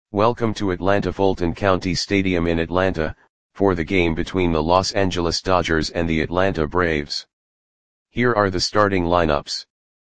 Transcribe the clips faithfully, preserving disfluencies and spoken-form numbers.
Welcome to Atlanta Fulton County Stadium in Atlanta, for the game between the Los Angeles Dodgers and the Atlanta Braves. Here are the starting lineups.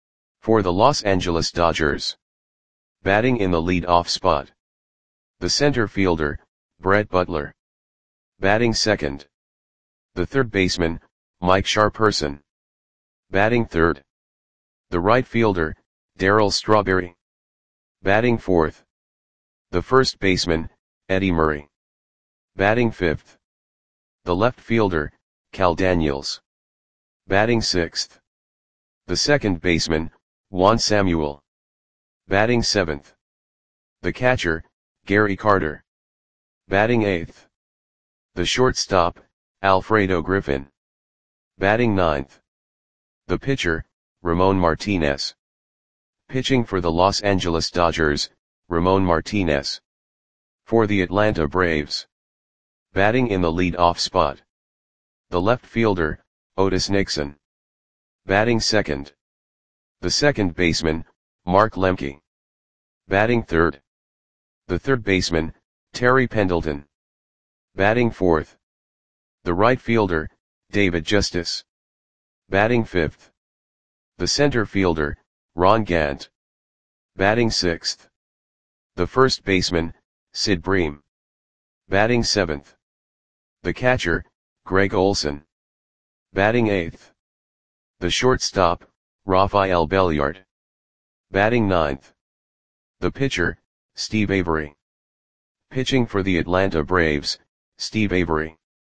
For the Los Angeles Dodgers. Batting in the lead-off spot. The center fielder, Brett Butler. Batting second. The third baseman, Mike Sharperson. Batting third. The right fielder, Darryl Strawberry. Batting fourth. The first baseman, Eddie Murray. Batting fifth. The left fielder, Cal Daniels. Batting sixth. The second baseman, Juan Samuel. Batting seventh. The catcher, Gary Carter. Batting eighth. The shortstop, Alfredo Griffin. Batting ninth. The pitcher, Ramon Martinez. Pitching for the Los Angeles Dodgers, Ramon Martinez. For the Atlanta Braves. Batting in the lead-off spot. The left fielder, Otis Nixon. Batting second. The second baseman, Mark Lemke. Batting third. The third baseman, Terry Pendleton. Batting fourth. The right fielder, David Justice. Batting fifth. The center fielder, Ron Gant. Batting sixth. The first baseman, Sid Bream. Batting seventh. The catcher, Greg Olson. Batting eighth. The shortstop, Rafael Belliard. Batting ninth. The pitcher, Steve Avery. Pitching for the Atlanta Braves, Steve Avery.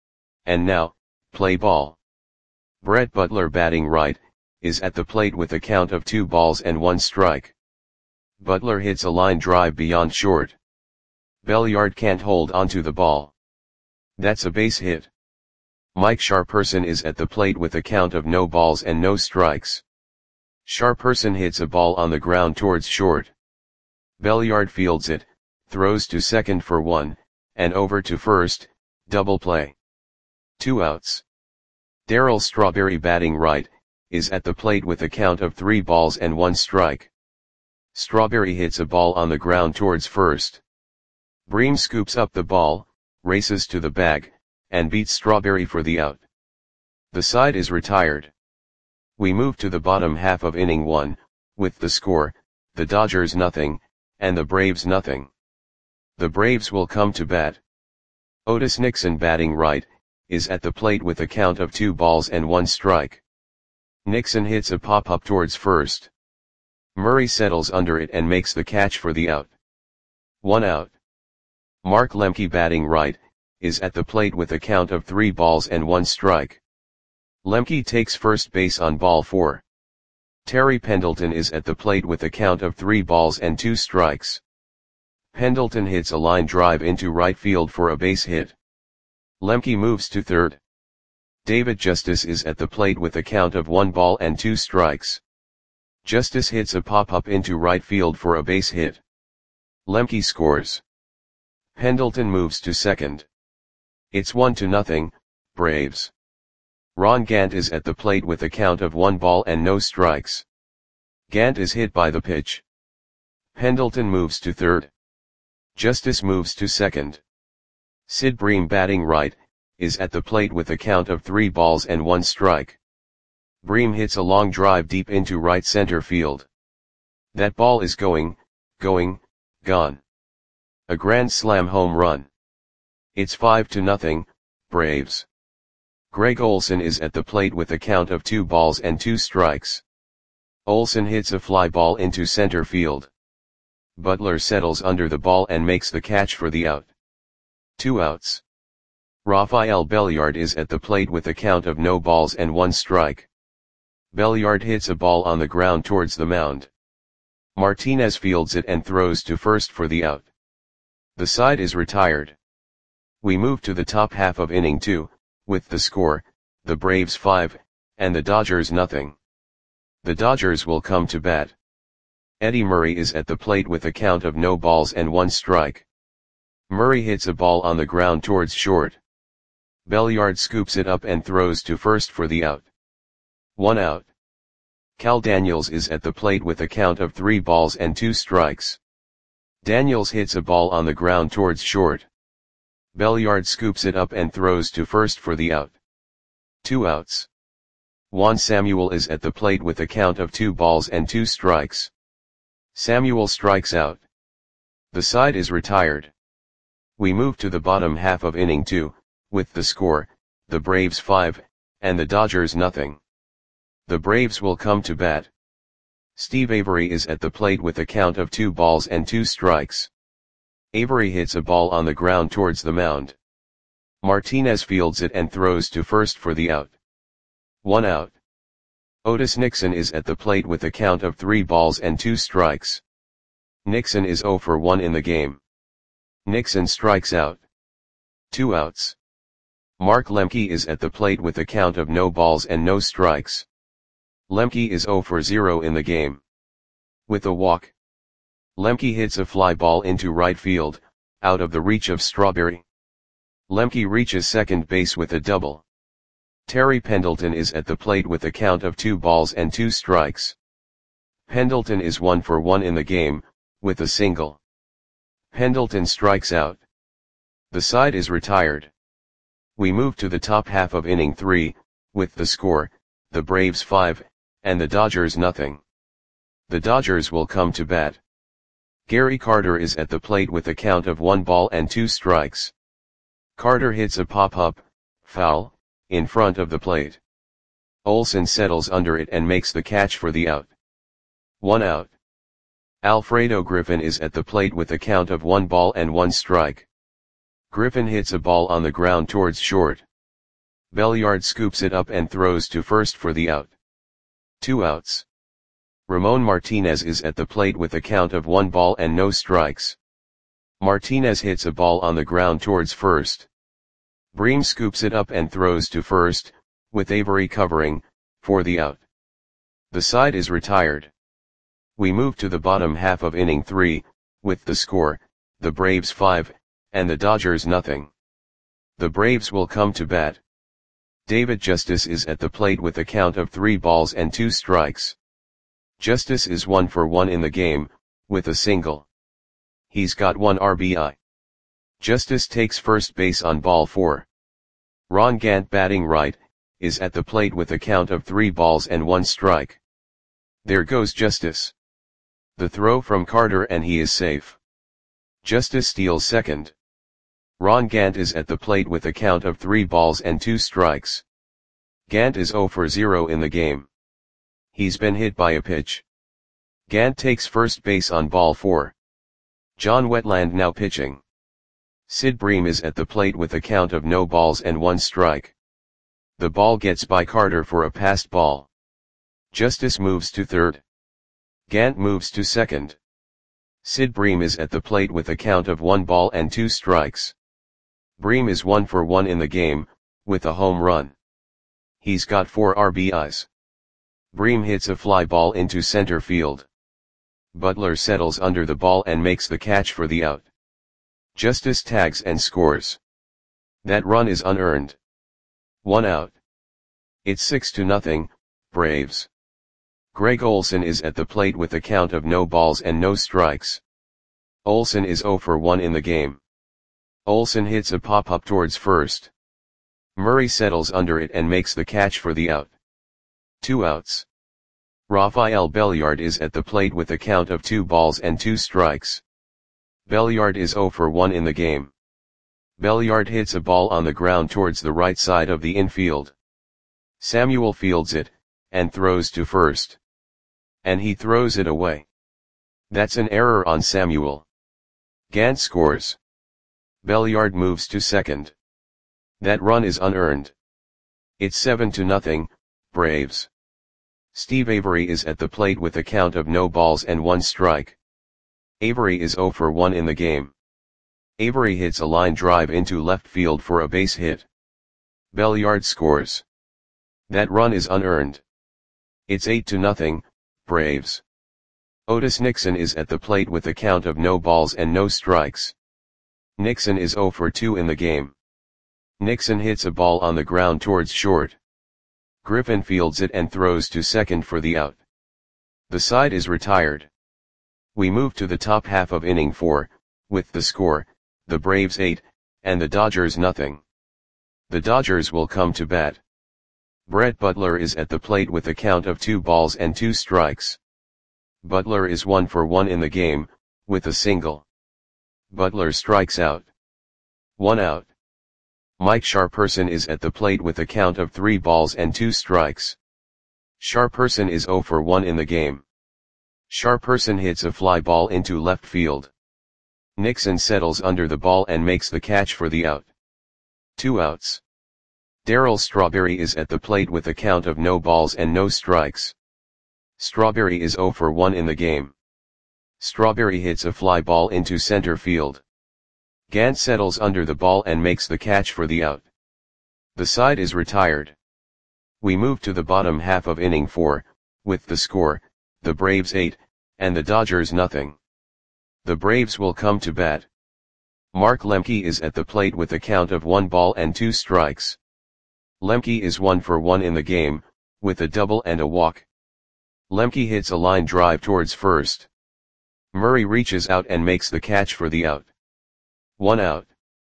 And now, play ball. Brett Butler batting right, is at the plate with a count of two balls and one strike. Butler hits a line drive beyond short. Belliard can't hold onto the ball. That's a base hit. Mike Sharperson is at the plate with a count of no balls and no strikes. Sharperson hits a ball on the ground towards short. Belliard fields it, throws to second for one, and over to first, double play. Two outs. Darryl Strawberry batting right, is at the plate with a count of three balls and one strike. Strawberry hits a ball on the ground towards first. Bream scoops up the ball, races to the bag, and beats Strawberry for the out. The side is retired. We move to the bottom half of inning one, with the score, the Dodgers nothing, and the Braves nothing. The Braves will come to bat. Otis Nixon batting right, is at the plate with a count of two balls and one strike. Nixon hits a pop-up towards first. Murray settles under it and makes the catch for the out. One out. Mark Lemke batting right, is at the plate with a count of three balls and one strike. Lemke takes first base on ball four. Terry Pendleton is at the plate with a count of three balls and two strikes. Pendleton hits a line drive into right field for a base hit. Lemke moves to third. David Justice is at the plate with a count of one ball and two strikes. Justice hits a pop-up into right field for a base hit. Lemke scores. Pendleton moves to second. It's one to nothing, Braves. Ron Gant is at the plate with a count of one ball and no strikes. Gant is hit by the pitch. Pendleton moves to third. Justice moves to second. Sid Bream batting right, is at the plate with a count of three balls and one strike. Bream hits a long drive deep into right center field. That ball is going, going, gone. A grand slam home run. It's five to nothing, Braves. Greg Olson is at the plate with a count of two balls and two strikes. Olson hits a fly ball into center field. Butler settles under the ball and makes the catch for the out. Two outs. Rafael Belliard is at the plate with a count of no balls and one strike. Belliard hits a ball on the ground towards the mound. Martinez fields it and throws to first for the out. The side is retired. We move to the top half of inning two, with the score, the Braves five, and the Dodgers nothing. The Dodgers will come to bat. Eddie Murray is at the plate with a count of no balls and one strike. Murray hits a ball on the ground towards short. Belliard scoops it up and throws to first for the out. One out. Cal Daniels is at the plate with a count of three balls and two strikes. Daniels hits a ball on the ground towards short. Belliard scoops it up and throws to first for the out. Two outs. Juan Samuel is at the plate with a count of two balls and two strikes. Samuel strikes out. The side is retired. We move to the bottom half of inning two, with the score, the Braves five, and the Dodgers nothing. The Braves will come to bat. Steve Avery is at the plate with a count of two balls and two strikes. Avery hits a ball on the ground towards the mound. Martinez fields it and throws to first for the out. One out. Otis Nixon is at the plate with a count of three balls and two strikes. Nixon is oh for one in the game. Nixon strikes out. Two outs. Mark Lemke is at the plate with a count of no balls and no strikes. Lemke is oh for zero in the game. With a walk. Lemke hits a fly ball into right field, out of the reach of Strawberry. Lemke reaches second base with a double. Terry Pendleton is at the plate with a count of two balls and two strikes. Pendleton is one for one in the game, with a single. Pendleton strikes out. The side is retired. We move to the top half of inning three, with the score, the Braves five, and the Dodgers nothing. The Dodgers will come to bat. Gary Carter is at the plate with a count of one ball and two strikes. Carter hits a pop-up, foul, in front of the plate. Olson settles under it and makes the catch for the out. One out. Alfredo Griffin is at the plate with a count of one ball and one strike. Griffin hits a ball on the ground towards short. Belliard scoops it up and throws to first for the out. Two outs. Ramon Martinez is at the plate with a count of one ball and no strikes. Martinez hits a ball on the ground towards first. Bream scoops it up and throws to first, with Avery covering, for the out. The side is retired. We move to the bottom half of inning three, with the score, the Braves five, and the Dodgers nothing. The Braves will come to bat. David Justice is at the plate with a count of three balls and two strikes. Justice is one for one in the game, with a single. He's got one R B I. Justice takes first base on ball four. Ron Gant, batting right, is at the plate with a count of three balls and one strike. There goes Justice. The throw from Carter and he is safe. Justice steals second. Ron Gant is at the plate with a count of three balls and two strikes. Gant is oh for zero in the game. He's been hit by a pitch. Gant takes first base on ball four. John Wetland now pitching. Sid Bream is at the plate with a count of no balls and one strike. The ball gets by Carter for a passed ball. Justice moves to third. Gant moves to second. Sid Bream is at the plate with a count of one ball and two strikes. Bream is one for one in the game, with a home run. He's got four R B Is. Bream hits a fly ball into center field. Butler settles under the ball and makes the catch for the out. Justice tags and scores. That run is unearned. One out. It's six to nothing, Braves. Greg Olson is at the plate with a count of no balls and no strikes. Olson is oh for one in the game. Olson hits a pop-up towards first. Murray settles under it and makes the catch for the out. Two outs. Rafael Belliard is at the plate with a count of two balls and two strikes. Belliard is oh for one in the game. Belliard hits a ball on the ground towards the right side of the infield. Samuel fields it, and throws to first. And he throws it away. That's an error on Samuel. Gant scores. Belliard moves to second. That run is unearned. It's seven to nothing, Braves. Steve Avery is at the plate with a count of no balls and one strike. Avery is oh for one in the game. Avery hits a line drive into left field for a base hit. Belliard scores. That run is unearned. It's eight to nothing, Braves. Otis Nixon is at the plate with a count of no balls and no strikes. Nixon is oh for two in the game. Nixon hits a ball on the ground towards short. Griffin fields it and throws to second for the out. The side is retired. We move to the top half of inning four, with the score, the Braves eight, and the Dodgers nothing. The Dodgers will come to bat. Brett Butler is at the plate with a count of two balls and two strikes. Butler is one for one in the game, with a single. Butler strikes out. One out. Mike Sharperson is at the plate with a count of three balls and two strikes. Sharperson is zero for one in the game. Sharperson hits a fly ball into left field. Nixon settles under the ball and makes the catch for the out. Two outs. Darryl Strawberry is at the plate with a count of no balls and no strikes. Strawberry is zero for one in the game. Strawberry hits a fly ball into center field. Gant settles under the ball and makes the catch for the out. The side is retired. We move to the bottom half of inning four, with the score, the Braves eight, and the Dodgers nothing. The Braves will come to bat. Mark Lemke is at the plate with a count of one ball and two strikes. Lemke is one for one in the game, with a double and a walk. Lemke hits a line drive towards first. Murray reaches out and makes the catch for the out. One out.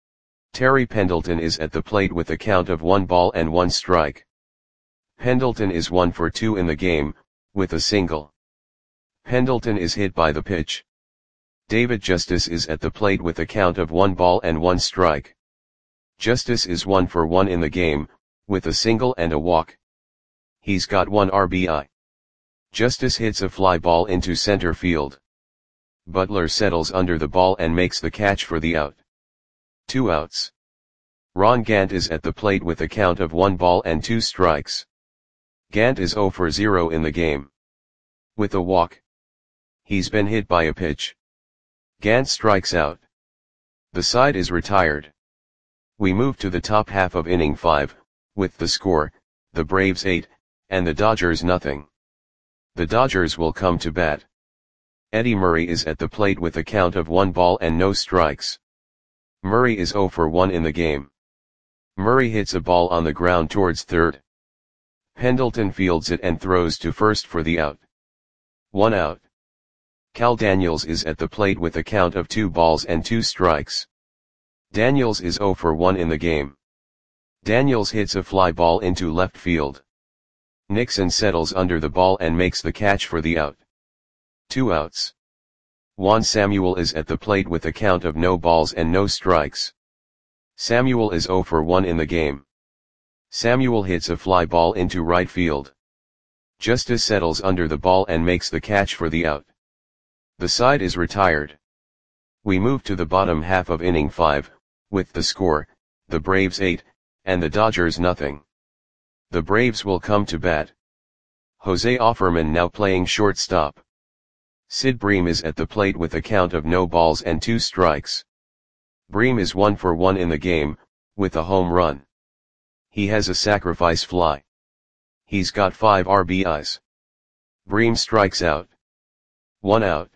Terry Pendleton is at the plate with a count of one ball and one strike. Pendleton is one for two in the game, with a single. Pendleton is hit by the pitch. David Justice is at the plate with a count of one ball and one strike. Justice is one for one in the game, with a single and a walk. He's got one R B I. Justice hits a fly ball into center field. Butler settles under the ball and makes the catch for the out. Two outs. Ron Gant is at the plate with a count of one ball and two strikes. Gant is zero for zero in the game. With a walk. He's been hit by a pitch. Gant strikes out. The side is retired. We move to the top half of inning five, with the score, the Braves eight, and the Dodgers nothing. The Dodgers will come to bat. Eddie Murray is at the plate with a count of one ball and no strikes. Murray is zero for one in the game. Murray hits a ball on the ground towards third. Pendleton fields it and throws to first for the out. One out. Cal Daniels is at the plate with a count of two balls and two strikes. Daniels is zero for one in the game. Daniels hits a fly ball into left field. Nixon settles under the ball and makes the catch for the out. Two outs. Juan Samuel is at the plate with a count of no balls and no strikes. Samuel is zero for one in the game. Samuel hits a fly ball into right field. Justice settles under the ball and makes the catch for the out. The side is retired. We move to the bottom half of inning five, with the score, the Braves eight, and the Dodgers nothing. The Braves will come to bat. Jose Offerman now playing shortstop. Sid Bream is at the plate with a count of no balls and two strikes. Bream is one for one in the game, with a home run. He has a sacrifice fly. He's got five R B Is. Bream strikes out. One out.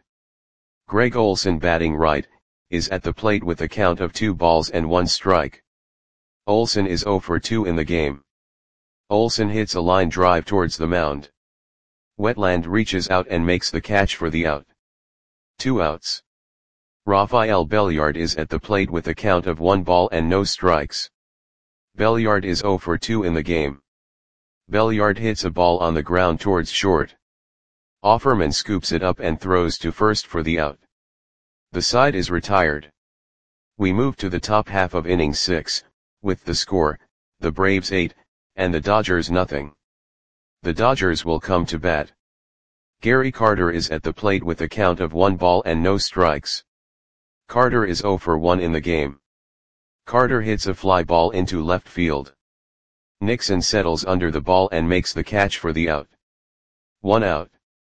Greg Olson batting right, is at the plate with a count of two balls and one strike. Olson is zero for two in the game. Olson hits a line drive towards the mound. Wetland reaches out and makes the catch for the out. Two outs. Rafael Belliard is at the plate with a count of one ball and no strikes. Belliard is zero for two in the game. Belliard hits a ball on the ground towards short. Offerman scoops it up and throws to first for the out. The side is retired. We move to the top half of inning six, with the score, the Braves eight, and the Dodgers nothing. The Dodgers will come to bat. Gary Carter is at the plate with a count of one ball and no strikes. Carter is zero for one in the game. Carter hits a fly ball into left field. Nixon settles under the ball and makes the catch for the out. One out.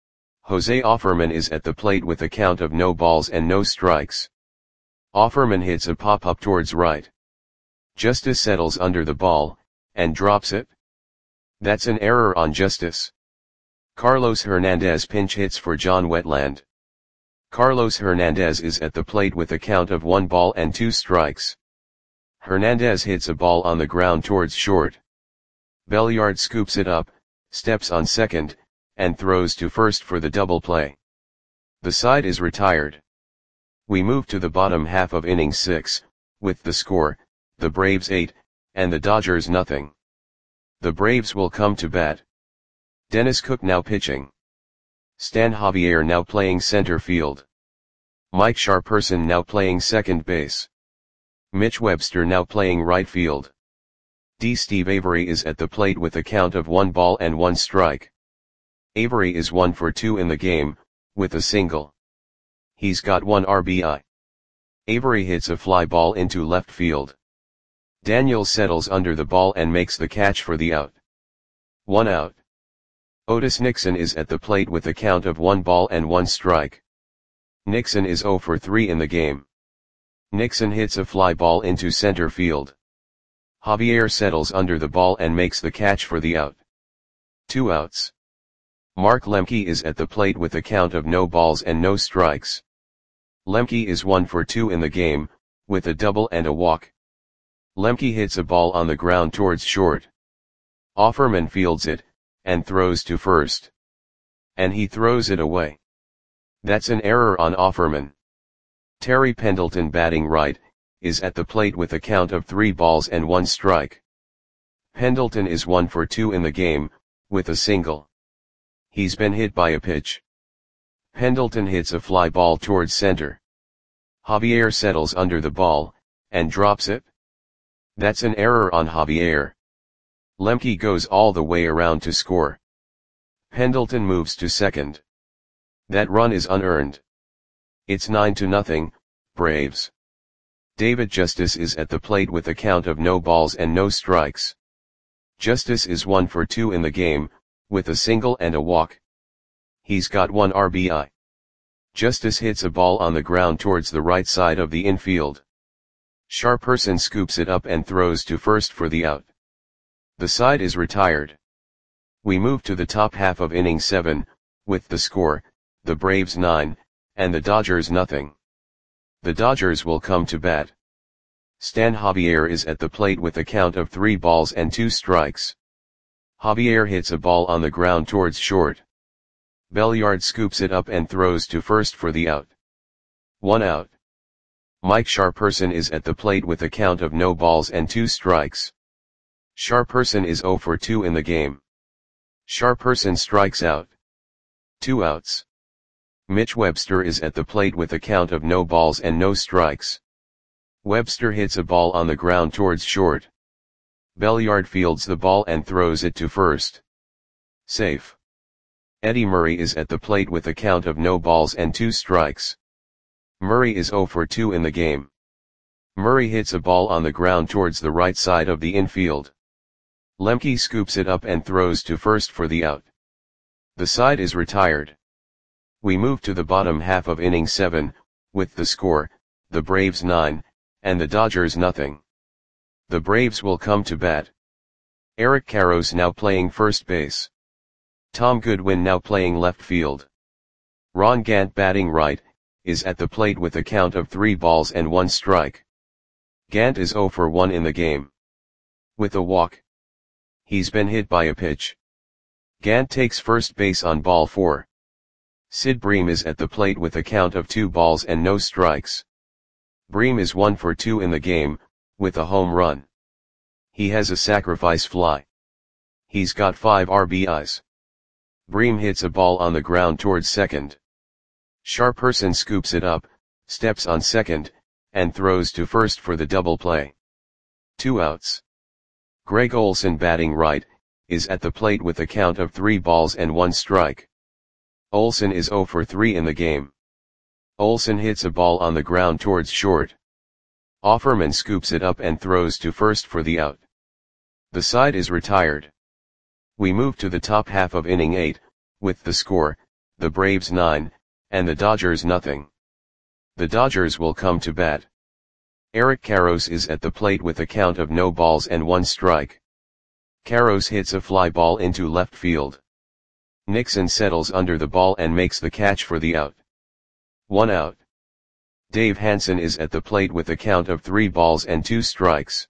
Jose Offerman is at the plate with a count of no balls and no strikes. Offerman hits a pop-up towards right. Justice settles under the ball, and drops it. That's an error on Justice. Carlos Hernandez pinch hits for John Wetland. Carlos Hernandez is at the plate with a count of one ball and two strikes. Hernandez hits a ball on the ground towards short. Belliard scoops it up, steps on second, and throws to first for the double play. The side is retired. We move to the bottom half of inning six, with the score, the Braves eight, and the Dodgers nothing. The Braves will come to bat. Dennis Cook now pitching. Stan Javier now playing center field. Mike Sharperson now playing second base. Mitch Webster now playing right field. D. Steve Avery is at the plate with a count of one ball and one strike. Avery is one for two in the game, with a single. He's got one R B I. Avery hits a fly ball into left field. Daniels settles under the ball and makes the catch for the out. One out. Otis Nixon is at the plate with a count of one ball and one strike. Nixon is zero for three in the game. Nixon hits a fly ball into center field. Javier settles under the ball and makes the catch for the out. Two outs. Mark Lemke is at the plate with a count of no balls and no strikes. Lemke is one for two in the game, with a double and a walk. Lemke hits a ball on the ground towards short. Offerman fields it, and throws to first. And he throws it away. That's an error on Offerman. Terry Pendleton, batting right, is at the plate with a count of three balls and one strike. Pendleton is one for two in the game, with a single. He's been hit by a pitch. Pendleton hits a fly ball towards center. Javier settles under the ball, and drops it. That's an error on Javier. Lemke goes all the way around to score. Pendleton moves to second. That run is unearned. It's nine to nothing, Braves. David Justice is at the plate with a count of no balls and no strikes. Justice is one for two in the game, with a single and a walk. He's got one R B I. Justice hits a ball on the ground towards the right side of the infield. Sharperson scoops it up and throws to first for the out. The side is retired. We move to the top half of inning seven, with the score, the Braves nine, and the Dodgers nothing. The Dodgers will come to bat. Stan Javier is at the plate with a count of three balls and two strikes. Javier hits a ball on the ground towards short. Belliard scoops it up and throws to first for the out. One out. Mike Sharperson is at the plate with a count of no balls and two strikes. Sharperson is zero for two in the game. Sharperson strikes out. Two outs. Mitch Webster is at the plate with a count of no balls and no strikes. Webster hits a ball on the ground towards short. Belliard fields the ball and throws it to first. Safe. Eddie Murray is at the plate with a count of no balls and two strikes. Murray is zero for two in the game. Murray hits a ball on the ground towards the right side of the infield. Lemke scoops it up and throws to first for the out. The side is retired. We move to the bottom half of inning seven, with the score, the Braves nine, and the Dodgers nothing. The Braves will come to bat. Eric Karros now playing first base. Tom Goodwin now playing left field. Ron Gant, batting right, is at the plate with a count of three balls and one strike. Gant is zero for one in the game. With a walk. He's been hit by a pitch. Gant takes first base on ball four. Sid Bream is at the plate with a count of two balls and no strikes. Bream is one for two in the game, with a home run. He has a sacrifice fly. He's got five R B Is. Bream hits a ball on the ground towards second. Sharperson scoops it up, steps on second, and throws to first for the double play. Two outs. Greg Olson, batting right, is at the plate with a count of three balls and one strike. Olson is zero for three in the game. Olson hits a ball on the ground towards short. Offerman scoops it up and throws to first for the out. The side is retired. We move to the top half of inning eight, with the score, the Braves nine, and the Dodgers nothing. The Dodgers will come to bat. Eric Karros is at the plate with a count of no balls and one strike. Karros hits a fly ball into left field. Nixon settles under the ball and makes the catch for the out. One out. Dave Hansen is at the plate with a count of three balls and two strikes.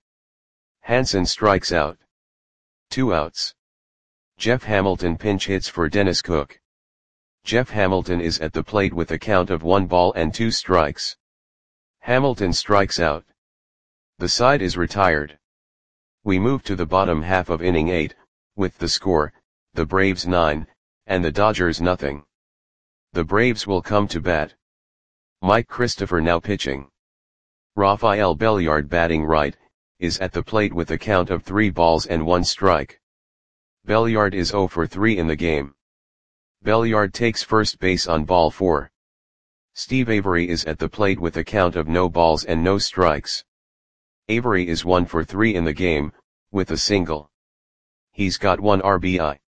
Hansen strikes out. Two outs. Jeff Hamilton pinch hits for Dennis Cook. Jeff Hamilton is at the plate with a count of one ball and two strikes. Hamilton strikes out. The side is retired. We move to the bottom half of inning eight, with the score, the Braves nine, and the Dodgers nothing. The Braves will come to bat. Mike Christopher now pitching. Rafael Belliard batting right, is at the plate with a count of three balls and one strike. Belliard is oh for three in the game. Belliard takes first base on ball four. Steve Avery is at the plate with a count of no balls and no strikes. Avery is one for three in the game, with a single. He's got one R B I.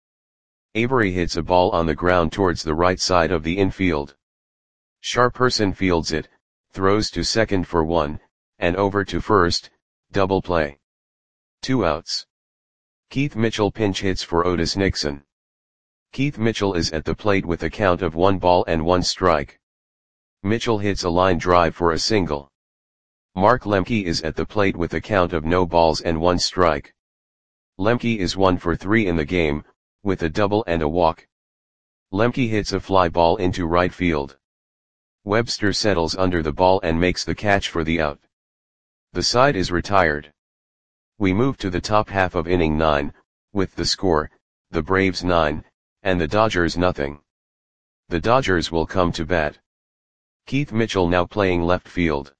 Avery hits a ball on the ground towards the right side of the infield. Sharperson fields it, throws to second for one, and over to first, double play. Two outs. Keith Mitchell pinch hits for Otis Nixon. Keith Mitchell is at the plate with a count of one ball and one strike. Mitchell hits a line drive for a single. Mark Lemke is at the plate with a count of no balls and one strike. Lemke is one for three in the game, with a double and a walk. Lemke hits a fly ball into right field. Webster settles under the ball and makes the catch for the out. The side is retired. We move to the top half of inning nine, with the score, the Braves nine, and the Dodgers nothing. The Dodgers will come to bat. Keith Mitchell now playing left field.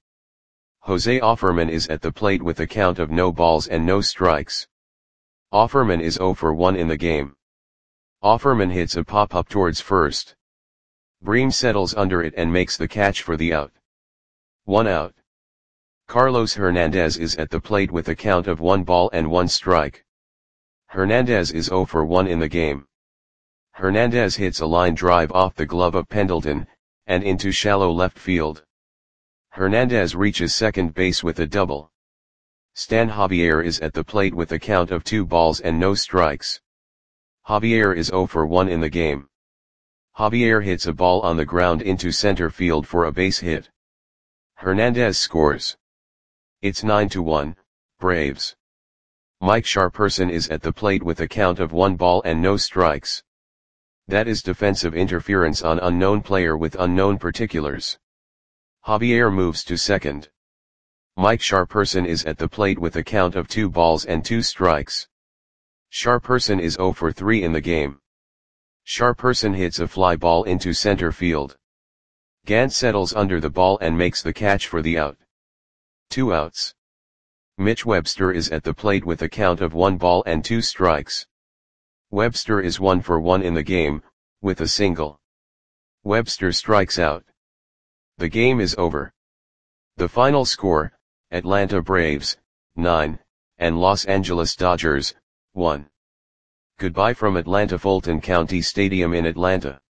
Jose Offerman is at the plate with a count of no balls and no strikes. Offerman is oh for one in the game. Offerman hits a pop-up towards first. Bream settles under it and makes the catch for the out. One out. Carlos Hernandez is at the plate with a count of one ball and one strike. Hernandez is oh for one in the game. Hernandez hits a line drive off the glove of Pendleton, and into shallow left field. Hernandez reaches second base with a double. Stan Javier is at the plate with a count of two balls and no strikes. Javier is oh for one in the game. Javier hits a ball on the ground into center field for a base hit. Hernandez scores. It's nine to one, Braves. Mike Sharperson is at the plate with a count of one ball and no strikes. That is defensive interference on unknown player with unknown particulars. Javier moves to second. Mike Sharperson is at the plate with a count of two balls and two strikes. Sharperson is oh for three in the game. Sharperson hits a fly ball into center field. Gant settles under the ball and makes the catch for the out. Two outs. Mitch Webster is at the plate with a count of one ball and two strikes. Webster is one for one in the game, with a single. Webster strikes out. The game is over. The final score, Atlanta Braves, nine, and Los Angeles Dodgers, one. Goodbye from Atlanta Fulton County Stadium in Atlanta.